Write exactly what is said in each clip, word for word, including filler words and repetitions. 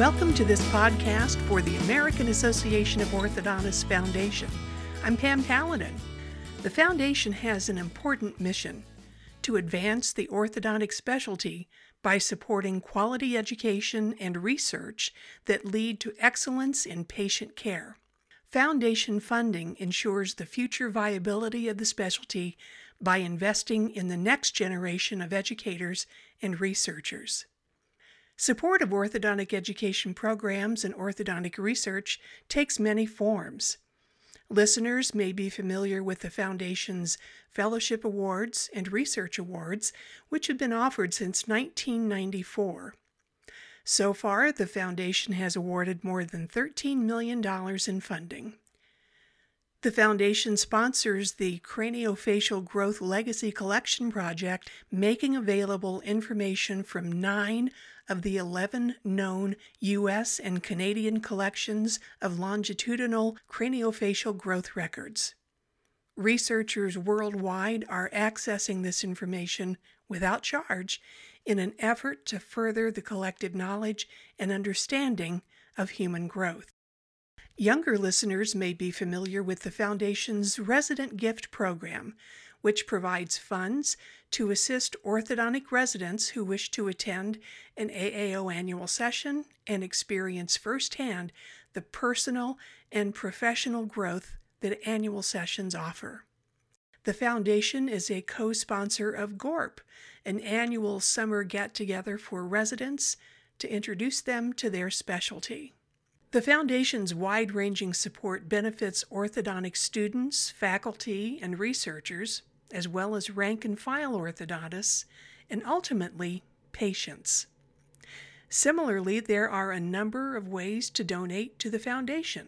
Welcome to this podcast for the American Association of Orthodontists Foundation. I'm Pam Callanan. The Foundation has an important mission to advance the orthodontic specialty by supporting quality education and research that lead to excellence in patient care. Foundation funding ensures the future viability of the specialty by investing in the next generation of educators and researchers. Support of orthodontic education programs and orthodontic research takes many forms. Listeners may be familiar with the Foundation's Fellowship Awards and Research Awards, which have been offered since nineteen ninety-four. So far, the Foundation has awarded more than thirteen million dollars in funding. The Foundation sponsors the Craniofacial Growth Legacy Collection Project, making available information from nine of the eleven known U S and Canadian collections of longitudinal craniofacial growth records. Researchers worldwide are accessing this information without charge in an effort to further the collective knowledge and understanding of human growth. Younger listeners may be familiar with the Foundation's Resident Gift Program, which provides funds to assist orthodontic residents who wish to attend an A A O annual session and experience firsthand the personal and professional growth that annual sessions offer. The Foundation is a co-sponsor of GORP, an annual summer get-together for residents to introduce them to their specialty. The Foundation's wide-ranging support benefits orthodontic students, faculty, and researchers, as well as rank-and-file orthodontists, and ultimately, patients. Similarly, there are a number of ways to donate to the Foundation.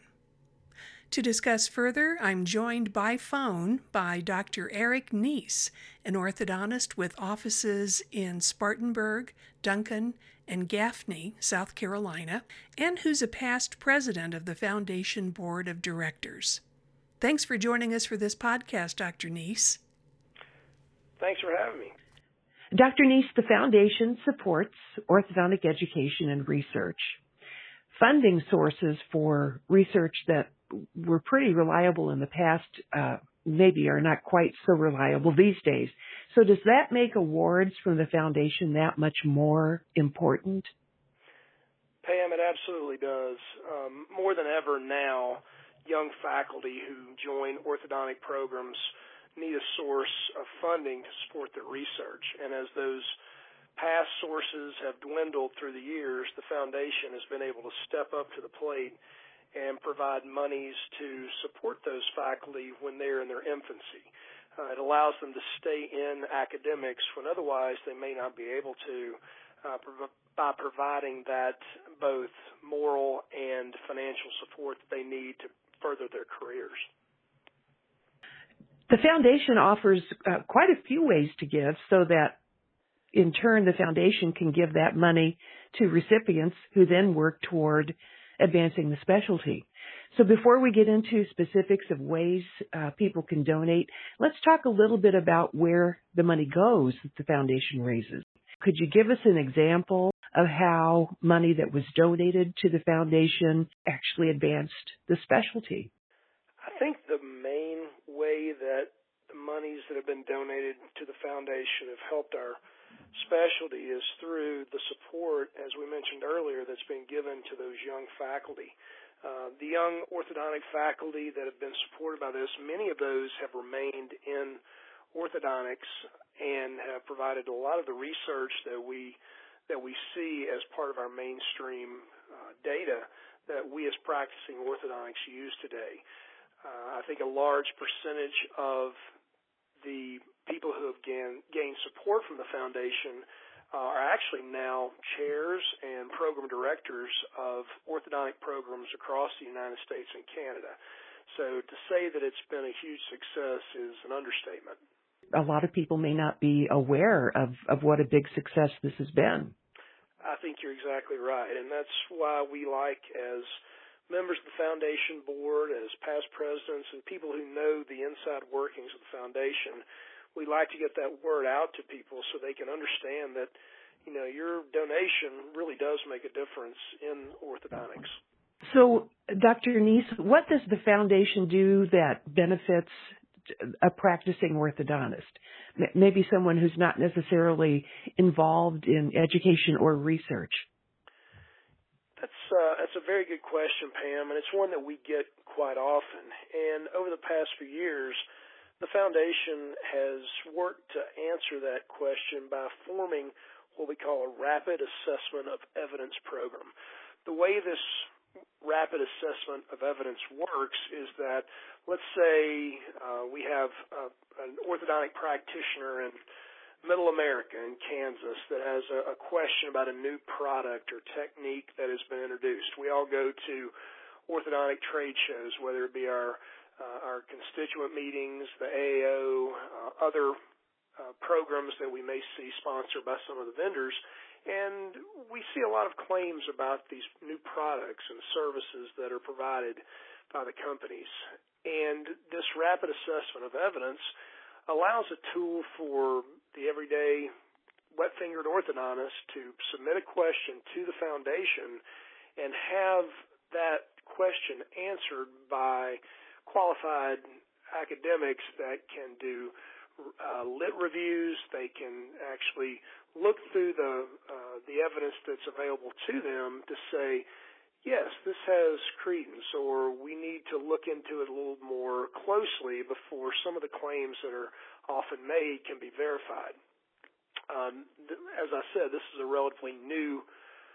To discuss further, I'm joined by phone by Doctor Eric Neese, an orthodontist with offices in Spartanburg, Duncan, and Gaffney, South Carolina, and who's a past president of the Foundation Board of Directors. Thanks for joining us for this podcast, Doctor Neese. Thanks for having me. Doctor Neese, the Foundation supports orthodontic education and research. Funding sources for research that were pretty reliable in the past uh, maybe are not quite so reliable these days. So does that make awards from the Foundation that much more important? Pam, it absolutely does. Um, more than ever now, young faculty who join orthodontic programs need a source of funding to support their research. And as those past sources have dwindled through the years, the Foundation has been able to step up to the plate and provide monies to support those faculty when they're in their infancy. Uh, it allows them to stay in academics when otherwise they may not be able to uh, prov- by providing that both moral and financial support that they need to further their careers. The Foundation offers uh, quite a few ways to give so that in turn the Foundation can give that money to recipients who then work toward advancing the specialty. So before we get into specifics of ways uh, people can donate, let's talk a little bit about where the money goes that the Foundation raises. Could you give us an example of how money that was donated to the Foundation actually advanced the specialty? I think the main way that the monies that have been donated to the Foundation have helped our specialty is through the support, as we mentioned earlier, that's been given to those young faculty. Uh, the young orthodontic faculty that have been supported by this, many of those have remained in orthodontics and have provided a lot of the research that we that we see as part of our mainstream uh, data that we as practicing orthodontics use today. Uh, I think a large percentage of the people who have gain, gained support from the Foundation uh, are actually now chairs and program directors of orthodontic programs across the United States and Canada. So to say that it's been a huge success is an understatement. A lot of people may not be aware of, of what a big success this has been. I think you're exactly right, and that's why we like, as members of the Foundation Board, as past presidents, and people who know the inside workings of the Foundation, we like to get that word out to people so they can understand that, you know, your donation really does make a difference in orthodontics. So, Doctor Neese, what does the foundation do that benefits a practicing orthodontist? Maybe someone who's not necessarily involved in education or research. That's uh, that's a very good question, Pam, and it's one that we get quite often. And over the past few years, the foundation has worked to answer that question by forming what we call a rapid assessment of evidence program. The way this rapid assessment of evidence works is that, let's say uh, we have uh, an orthodontic practitioner in Middle America in Kansas that has a, a question about a new product or technique that has been introduced. We all go to orthodontic trade shows, whether it be our uh, our constituent meetings, the A A O, uh, other uh, programs that we may see sponsored by some of the vendors, and we see a lot of claims about these new products and services that are provided by the companies. And this rapid assessment of evidence allows a tool for the everyday wet-fingered orthodontist to submit a question to the foundation and have that question answered by qualified academics that can do uh, lit reviews. They can actually look through the uh, the evidence that's available to them to say, yes, this has credence, or we need to look into it a little more closely before some of the claims that are often made can be verified. Um, th- as I said, this is a relatively new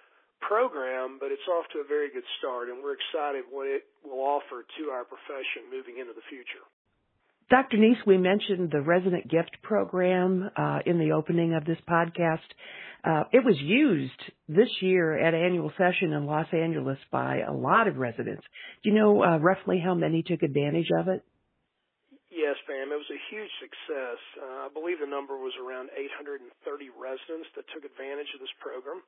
program, but it's off to a very good start, and we're excited what it will offer to our profession moving into the future. Doctor Neese, we mentioned the Resident Gift Program uh, in the opening of this podcast. Uh, it was used this year at annual session in Los Angeles by a lot of residents. Do you know uh, roughly how many took advantage of it? Yes, ma'am. It was a huge success. Uh, I believe the number was around eight hundred thirty residents that took advantage of this program.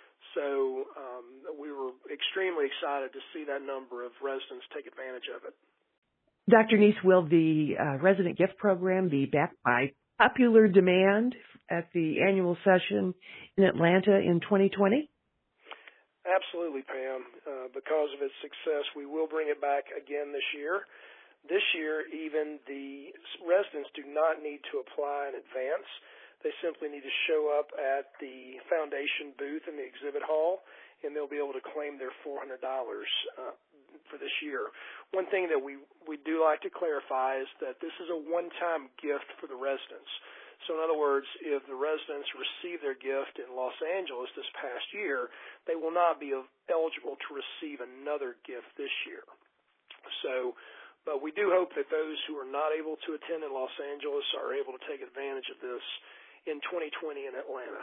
So um, we were extremely excited to see that number of residents take advantage of it. Doctor Neese, will the uh, Resident Gift Program be backed by popular demand at the annual session in Atlanta in twenty twenty? Absolutely, Pam. Uh, because of its success, we will bring it back again this year. This year, even the residents do not need to apply in advance. They simply need to show up at the foundation booth in the exhibit hall, and they'll be able to claim their four hundred dollars uh, for this year. One thing that we, we do like to clarify is that this is a one-time gift for the residents. So in other words, if the residents receive their gift in Los Angeles this past year, they will not be eligible to receive another gift this year. So, but we do hope that those who are not able to attend in Los Angeles are able to take advantage of this in twenty twenty in Atlanta.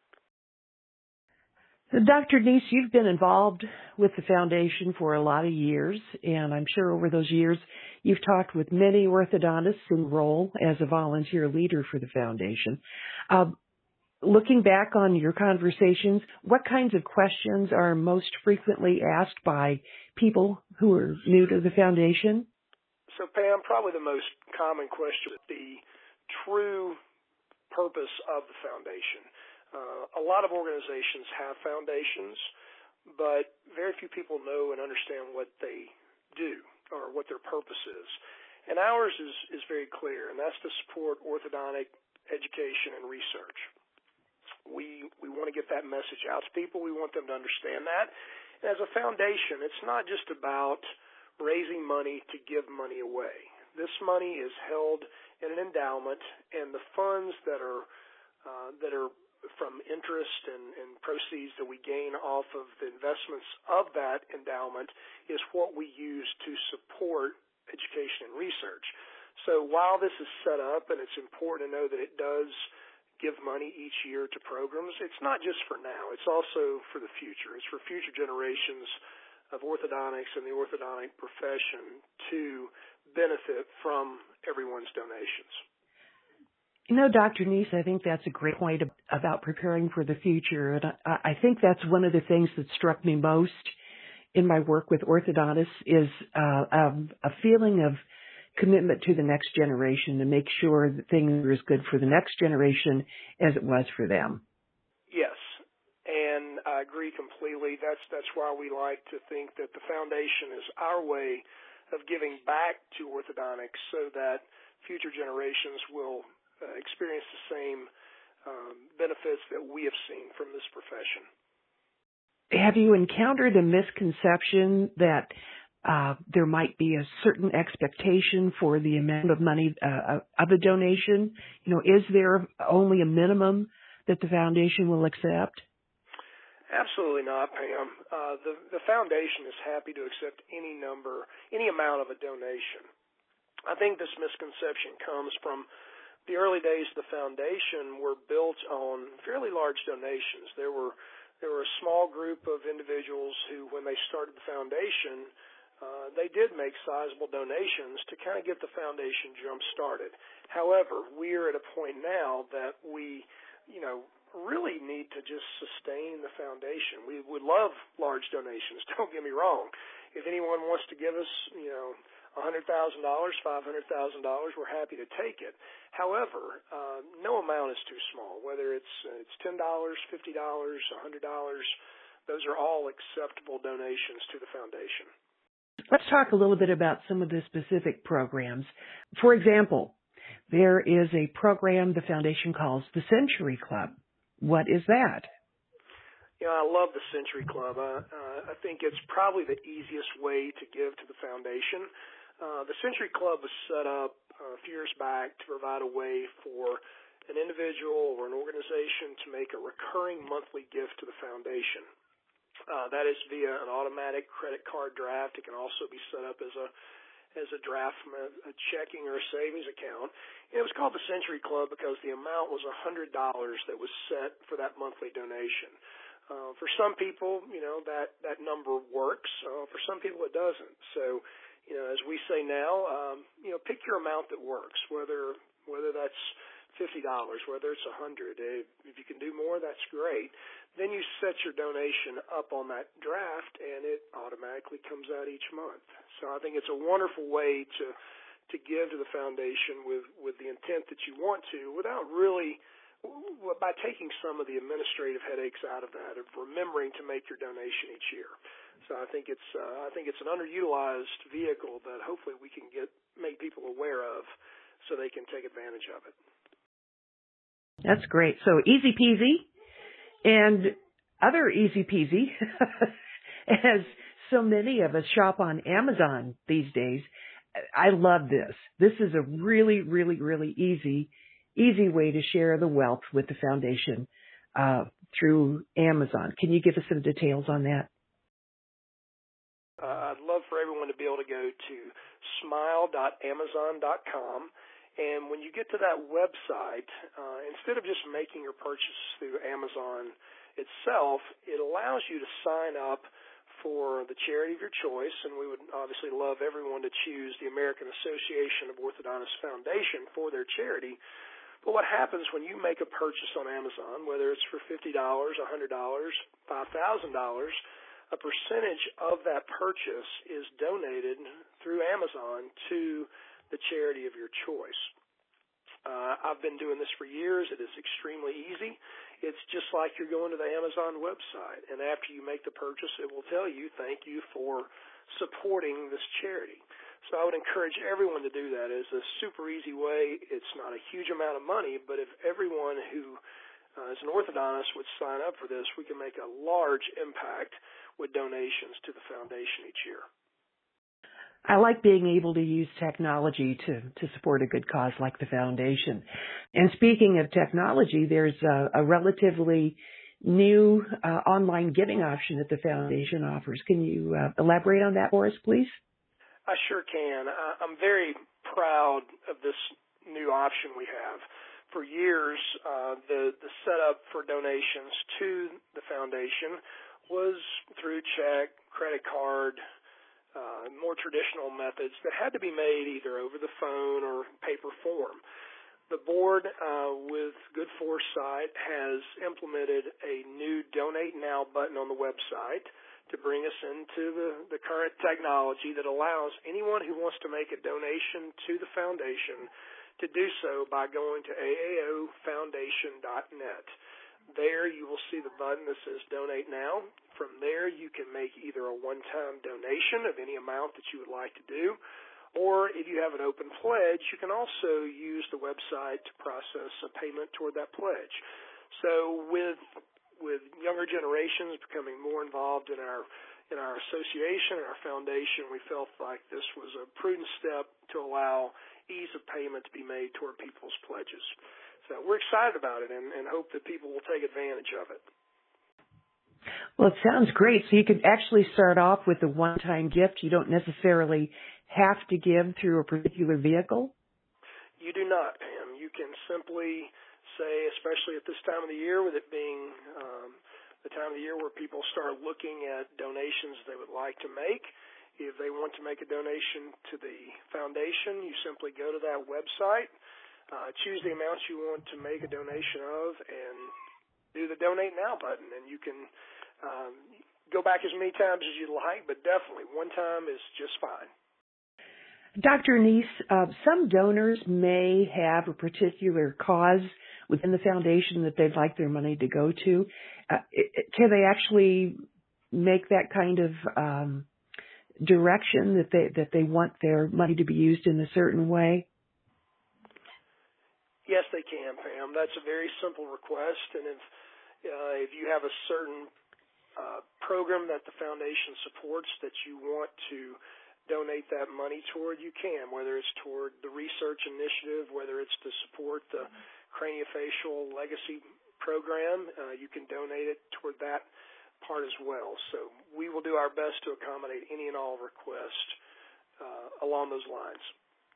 So Doctor Neese, you've been involved with the foundation for a lot of years, and I'm sure over those years you've talked with many orthodontists in role as a volunteer leader for the foundation. Uh, looking back on your conversations, what kinds of questions are most frequently asked by people who are new to the foundation? So, Pam, probably the most common question is the true purpose of the foundation. Uh, a lot of organizations have foundations, but very few people know and understand what they do or what their purpose is. And ours is, is very clear, and that's to support orthodontic education and research. We we want to get that message out to people. We want them to understand that. And as a foundation, it's not just about raising money to give money away. This money is held in an endowment, and the funds that are uh, that are from interest and, and proceeds that we gain off of the investments of that endowment is what we use to support education and research. So while this is set up, and it's important to know that it does give money each year to programs, it's not just for now. It's also for the future. It's for future generations of orthodontics and the orthodontic profession to benefit from everyone's donations. You know, Doctor Neese, I think that's a great point about preparing for the future. And I, I think that's one of the things that struck me most in my work with orthodontists is uh, um, a feeling of commitment to the next generation to make sure that things are as good for the next generation as it was for them. Yes, I agree completely. That's that's why we like to think that the foundation is our way of giving back to orthodontics so that future generations will uh, experience the same um, benefits that we have seen from this profession. Have you encountered a misconception that uh, there might be a certain expectation for the amount of money uh, of a donation? You know, is there only a minimum that the foundation will accept? Absolutely not, Pam. Uh, the, the foundation is happy to accept any number, any amount of a donation. I think this misconception comes from the early days of the foundation were built on fairly large donations. There were there were a small group of individuals who, when they started the foundation, uh, they did make sizable donations to kind of get the foundation jump-started. However, we are at a point now that we, you know, really need to just sustain the foundation. We would love large donations, don't get me wrong. If anyone wants to give us, you know, one hundred thousand dollars, five hundred thousand dollars, we're happy to take it. However, uh, no amount is too small, whether it's uh, it's ten dollars, fifty dollars, one hundred dollars. Those are all acceptable donations to the foundation. Let's talk a little bit about some of the specific programs. For example, there is a program the foundation calls the Century Club. What is that? You know, I love the Century Club. Uh, uh, I think it's probably the easiest way to give to the foundation. Uh, the Century Club was set up uh, a few years back to provide a way for an individual or an organization to make a recurring monthly gift to the foundation. Uh, that is via an automatic credit card draft. It can also be set up as a as a draft from a, a checking or a savings account. And it was called the Century Club because the amount was one hundred dollars that was set for that monthly donation. Uh, for some people, you know, that, that number works. Uh, for some people, it doesn't. So, you know, as we say now, um, you know, pick your amount that works, whether whether that's fifty dollars, whether it's one hundred dollars. If you can do more, that's great. Then you set your donation up on that draft, and it automatically comes out each month. So I think it's a wonderful way to to give to the foundation with, with the intent that you want to, without really, by taking some of the administrative headaches out of that, of remembering to make your donation each year. So I think it's uh, I think it's an underutilized vehicle that hopefully we can get make people aware of, so they can take advantage of it. That's great. So easy peasy. And other easy peasy, as so many of us shop on Amazon these days, I love this. This is a really, really, really easy, easy way to share the wealth with the foundation uh, through Amazon. Can you give us some details on that? Uh, I'd love for everyone to be able to go to smile dot amazon dot com. And when you get to that website, uh, instead of just making your purchase through Amazon itself, it allows you to sign up for the charity of your choice. And we would obviously love everyone to choose the American Association of Orthodontists Foundation for their charity. But what happens when you make a purchase on Amazon, whether it's for fifty dollars, one hundred dollars, five thousand dollars, a percentage of that purchase is donated through Amazon to the charity of your choice. Uh, I've been doing this for years. It is extremely easy. It's just like you're going to the Amazon website, and after you make the purchase, it will tell you, thank you for supporting this charity. So I would encourage everyone to do that. It's a super easy way. It's not a huge amount of money, but if everyone who uh, is an orthodontist would sign up for this, we can make a large impact with donations to the foundation each year. I like being able to use technology to, to support a good cause like the foundation. And speaking of technology, there's a, a relatively new uh, online giving option that the foundation offers. Can you uh, elaborate on that for us, please? I sure can. I, I'm very proud of this new option we have. For years, uh, the, the setup for donations to the foundation was through check, credit card, Uh, more traditional methods that had to be made either over the phone or paper form. The board, uh, with good foresight, has implemented a new Donate Now button on the website to bring us into the, the current technology that allows anyone who wants to make a donation to the foundation to do so by going to A A O foundation dot net. There you will see the button that says Donate Now. From there you can make either a one-time donation of any amount that you would like to do, or if you have an open pledge, you can also use the website to process a payment toward that pledge. So with with younger generations becoming more involved in our in our association and our foundation, we felt like this was a prudent step to allow ease of payment to be made toward people's pledges. So we're excited about it and, and hope that people will take advantage of it. Well, it sounds great. So you could actually start off with a one-time gift. You don't necessarily have to give through a particular vehicle? You do not, Pam. You can simply say, especially at this time of the year, with it being um, the time of the year where people start looking at donations they would like to make. If they want to make a donation to the foundation, you simply go to that website, uh, choose the amounts you want to make a donation of, and do the Donate Now button. And you can um, go back as many times as you'd like, but definitely one time is just fine. Doctor Neese, uh, some donors may have a particular cause within the foundation that they'd like their money to go to. Uh, it, can they actually make that kind of um, direction that they that they want their money to be used in a certain way? Yes, they can, Pam. That's a very simple request, and if uh, if you have a certain uh, program that the foundation supports that you want to donate that money toward, you can, whether it's toward the research initiative, whether it's to support the craniofacial legacy program, uh, you can donate it toward that part as well. So we will do our best to accommodate any and all requests uh, along those lines.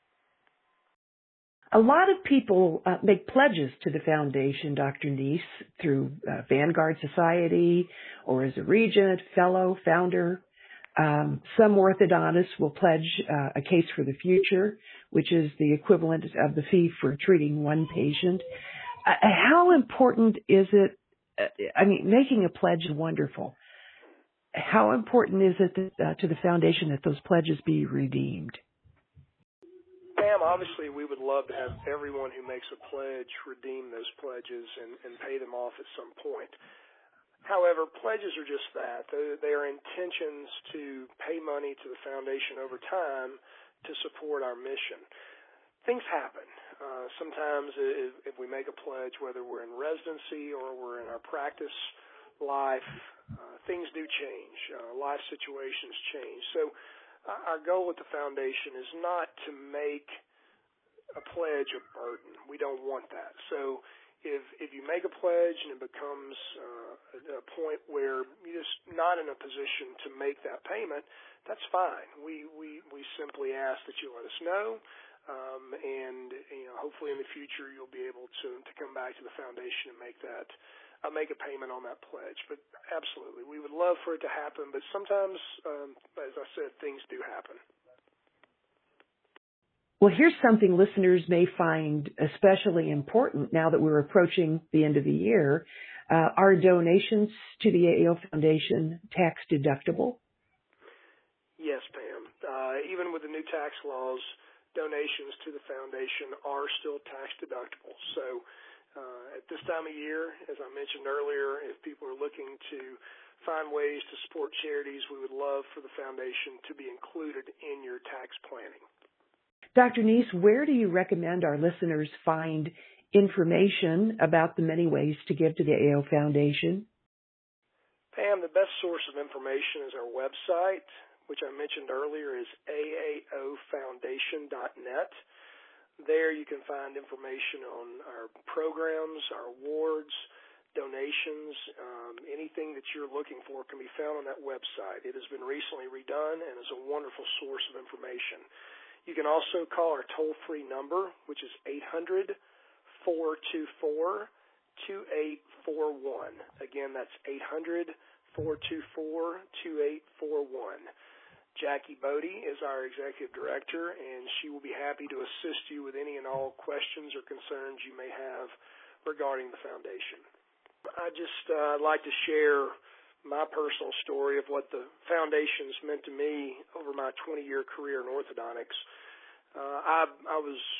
A lot of people uh, make pledges to the foundation, Doctor Neese, through uh, Vanguard Society or as a regent, fellow, founder. Um, some orthodontists will pledge uh, a case for the future, which is the equivalent of the fee for treating one patient. Uh, how important is it? Uh, I mean, making a pledge is wonderful. How important is it that, uh, to the foundation that those pledges be redeemed? Pam, obviously we would love to have everyone who makes a pledge redeem those pledges and, and pay them off at some point. However, pledges are just that. They are intentions to pay money to the foundation over time to support our mission. Things happen. Uh, sometimes if, if we make a pledge, whether we're in residency or we're in our practice life, uh, things do change. Uh, life situations change. So uh, our goal with the foundation is not to make a pledge a burden. We don't want that. So If if you make a pledge and it becomes uh, a, a point where you're just not in a position to make that payment, that's fine. We we, we simply ask that you let us know, um, and you know hopefully in the future you'll be able to, to come back to the foundation and make that uh, make a payment on that pledge. But absolutely, we would love for it to happen. But sometimes, um, as I said, things do happen. Well, here's something listeners may find especially important now that we're approaching the end of the year. Uh, are donations to the A A O Foundation tax deductible? Yes, Pam. Uh, even with the new tax laws, donations to the foundation are still tax deductible. So uh, at this time of year, as I mentioned earlier, if people are looking to find ways to support charities, we would love for the foundation to be included in your tax planning. Doctor Neese, where do you recommend our listeners find information about the many ways to give to the A A O Foundation? Pam, the best source of information is our website, which I mentioned earlier is A A O foundation dot net. There you can find information on our programs, our awards, donations, um, anything that you're looking for can be found on that website. It has been recently redone and is a wonderful source of information. You can also call our toll-free number, which is eight hundred, four two four, two eight four one. Again, that's eight hundred, four two four, two eight four one. Jackie Bodie is our executive director, and she will be happy to assist you with any and all questions or concerns you may have regarding the foundation. I'd just uh, like to share my personal story of what the foundation's meant to me over my twenty-year career in orthodontics. Uh, I, I was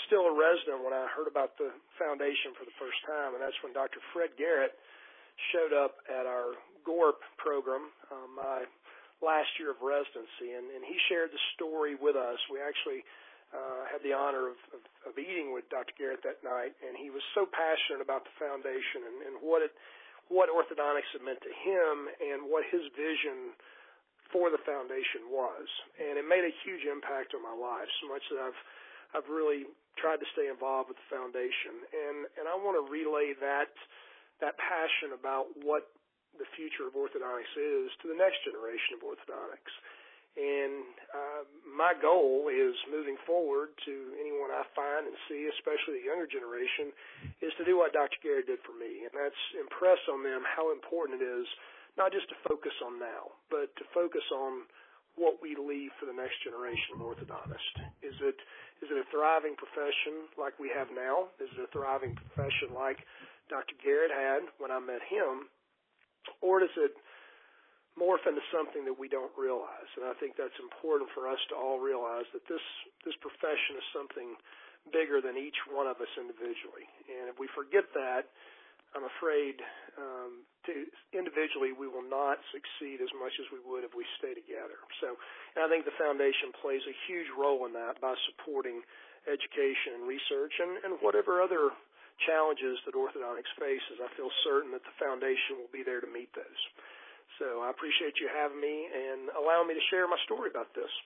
still a resident when I heard about the foundation for the first time, and that's when Doctor Fred Garrett showed up at our G O R P program, um, my last year of residency, and, and he shared the story with us. We actually uh, had the honor of, of, of eating with Doctor Garrett that night, and he was so passionate about the foundation and, and what it, what orthodontics had meant to him and what his vision for the foundation was. And it made a huge impact on my life, so much that I've I've really tried to stay involved with the foundation. And, and I want to relay that that passion about what the future of orthodontics is to the next generation of orthodontics. And uh, my goal is moving forward to anyone I find and see, especially the younger generation, is to do what Doctor Garrett did for me, and that's impress on them how important it is not just to focus on now, but to focus on what we leave for the next generation of orthodontists. Is it is it a thriving profession like we have now? Is it a thriving profession like Doctor Garrett had when I met him? Or does it morph into something that we don't realize? And I think that's important for us to all realize that this, this profession is something bigger than each one of us individually. And if we forget that, I'm afraid um, to, individually we will not succeed as much as we would if we stay together. So, and I think the foundation plays a huge role in that by supporting education and research and, and whatever other challenges that orthodontics faces. I feel certain that the foundation will be there to meet those. So I appreciate you having me and allowing me to share my story about this.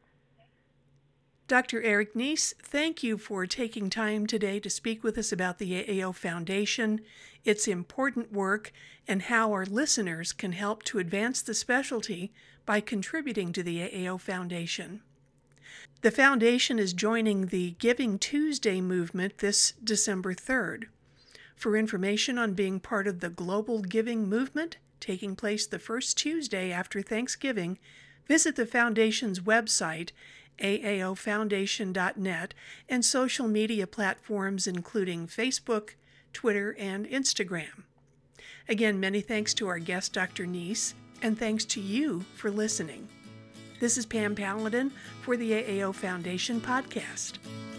Doctor Eric Neese, thank you for taking time today to speak with us about the A A O Foundation, its important work, and how our listeners can help to advance the specialty by contributing to the A A O Foundation. The Foundation is joining the Giving Tuesday movement this December third. For information on being part of the global giving movement, taking place the first Tuesday after Thanksgiving, visit the Foundation's website, A A O foundation dot net, and social media platforms including Facebook, Twitter, and Instagram. Again, many thanks to our guest, Doctor Neese, and thanks to you for listening. This is Pam Paladin for the A A O Foundation podcast.